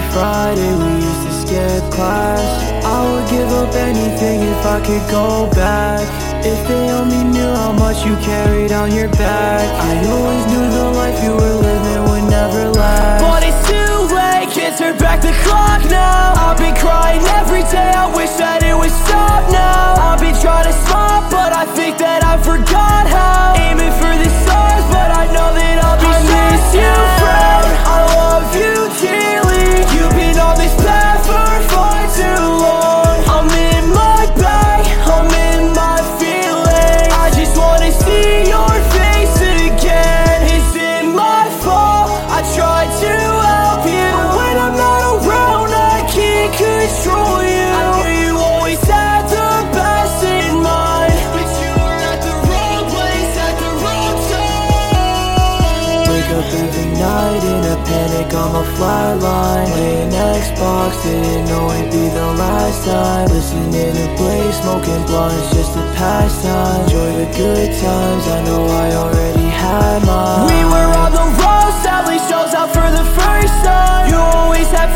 Friday, we used to skip class. I would give up anything if I could go back. If they only knew how much you carried on your back. I always knew the life you were living would never last. But it's too late, can't turn back the clock now. I've been crying every day, I wish that it would stop now. I've been trying to smile, but I think that I forgot how. Aiming for the stars, but I know that I'll be shot. I miss you, friend, I love you dearly. You've been on this path for far too long. I'm in my bag, I'm in my feelings. I just wanna see your face again. Is it my fault? I tried to help you, but when I'm not around I can't control you. I knew you always had the best in mind, but you were at the wrong place at the wrong time. Wake up every night in a panic on my flatline. Playing Xbox, didn't know it'd be the last time. Listening to Blake, smoking blunts just to pass time. Enjoy the good times, I know I already had mine. We were on the road, sadly shows out for the first time. You always had